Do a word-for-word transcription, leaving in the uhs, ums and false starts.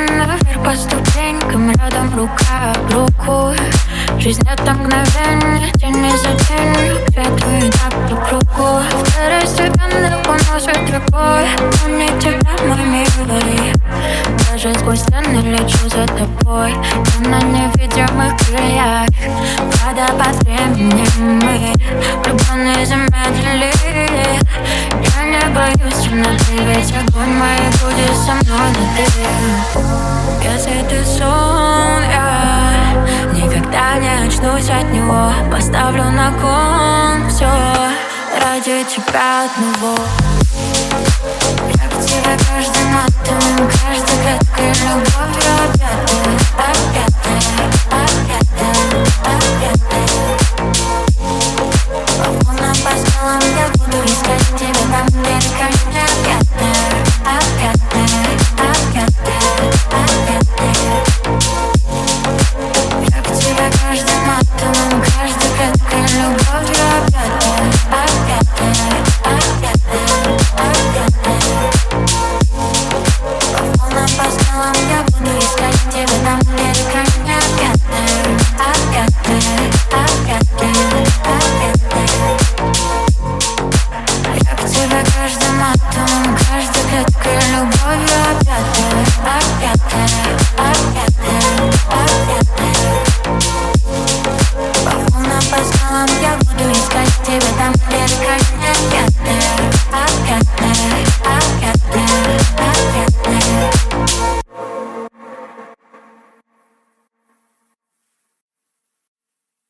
наверх по ступенькам, рядом рука об руку. Жизнь это мгновенье, день за день, ветру и так по кругу. Второстепенно уносит рукой, но не тебя, мой милый. Даже сквозь стены лечу за тобой, я на невидимых крыльях. Водопад времени мы, влюбленные замедлили. Я не боюсь темноты, ведь огонь моей будет со мной на ты. Если ты сон, я никогда не очнусь от него. Поставлю на кон все ради тебя одного. Я к тебе каждым атомом, каждой клеткой